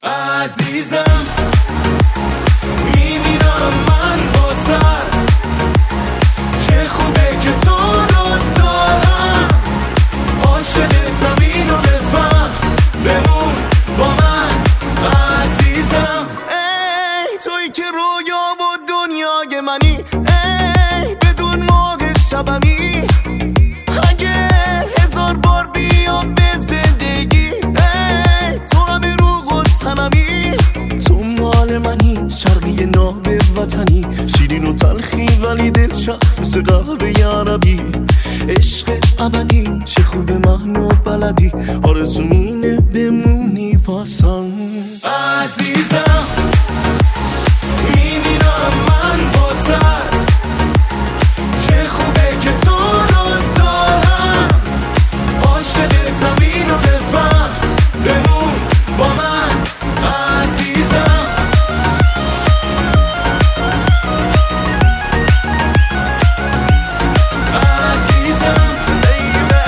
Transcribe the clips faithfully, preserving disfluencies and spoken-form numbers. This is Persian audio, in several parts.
عزیزم میمیرم من واسط، چه خوبه که تو رو دارم، عاشق زمین و بفهم بمون با من عزیزم. ای توی که رویا و دنیای منی، ای بدون موقع شبمی، اگه هزار بار بیام به زندگی، ای تو همه روح و تنمی، تو مال منی، شرقی ناب وطنی، شیرین و تلخی ولی دلچسب مثل قهوه عربی، عشق ابدی چه خوب منو بلدی، آرزوم اینه بمونی واسم عزیزم. میمیرم من واسط، چه خوبه که تو رو دارم، عاشق زمین و بفهم بمون با من عزیزم. عزیزم بیبی،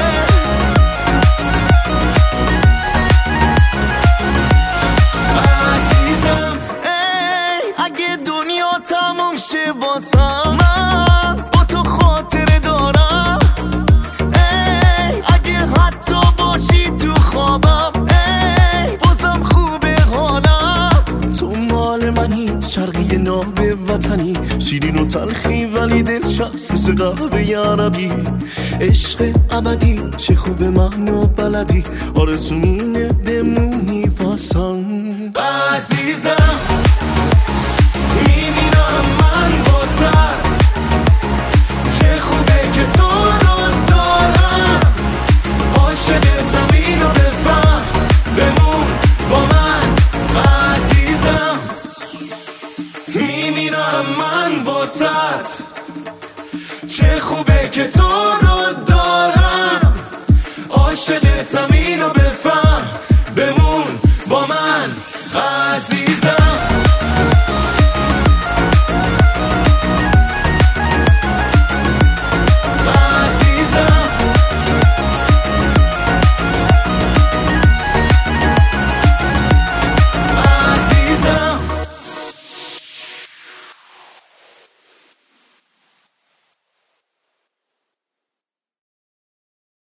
عزیزم. ای اگه دنیا تموم شه واسم، من با تو خاطره دارم، ای اگه حتی باشی تو خوابم، ای بازم خوبه حالم، تو مال منی، شرقی ناب وطنی، شیرین و تلخی ولی دلچسب مثل قهوه عربی، عشق ابدی چه خوب منو بلدی، آرزوم اینه بمونی واسم عزیزم. میمیرم من واسط، چه خوبه که تو رو دارم، عاشق زمین و بفهم بمون با من عزیزم. میمیرم من واسط، چه خوبه که تو رو دارم، عاشق زمین و بفهم بمون با من عزیزم.